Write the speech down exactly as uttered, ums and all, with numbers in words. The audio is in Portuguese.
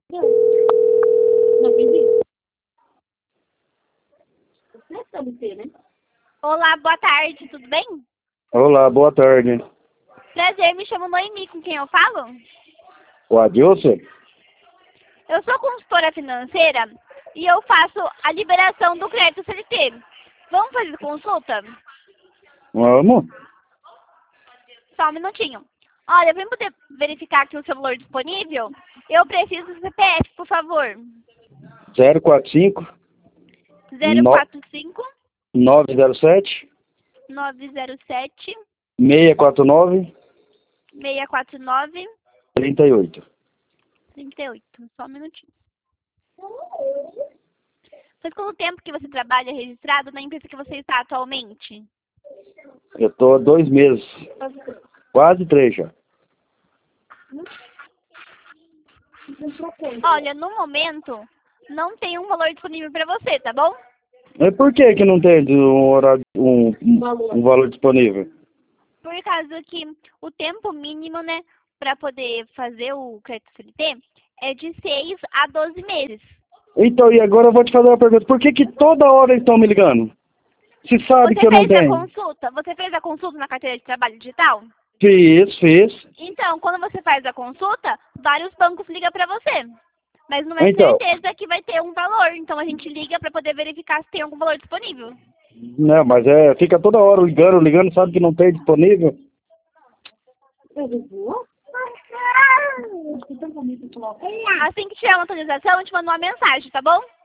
Não, não entendi. Você você, né? Olá, boa tarde, tudo bem? Olá, boa tarde. Prazer, me chamo Noemi, com quem eu falo? O Adilson? Eu sou consultora financeira e eu faço a liberação do crédito C L T. Vamos fazer consulta? Vamos? Só um minutinho. Olha, para poder verificar aqui o seu valor disponível, eu preciso do C P F, por favor. zero quatro cinco zero quatro cinco, nove zero sete nove zero sete, seis quatro nove seis quatro nove, três oito. três oito. Só um minutinho. Faz quanto tempo que você trabalha registrado na empresa que você está atualmente? Eu tô há dois meses. Quase três já. Olha, no momento, não tem um valor disponível para você, tá bom? Mas por que que não tem um horário, um, um, um valor disponível? Por causa que o tempo mínimo, né, para poder fazer o crédito C L T é de seis a doze meses. Então, e agora eu vou te fazer uma pergunta. Por que que toda hora eles estão me ligando? Se sabe Você que eu não fez a tenho. consulta? Você fez a consulta na carteira de trabalho digital? Fiz, fiz. Então, quando você faz a consulta, vários bancos ligam para você. Mas não é Então, certeza que vai ter um valor. Então, a gente liga para poder verificar se tem algum valor disponível. não, mas é, fica toda hora ligando, ligando, sabe que não tem disponível. Assim que tiver uma atualização, eu te mando uma mensagem, tá bom?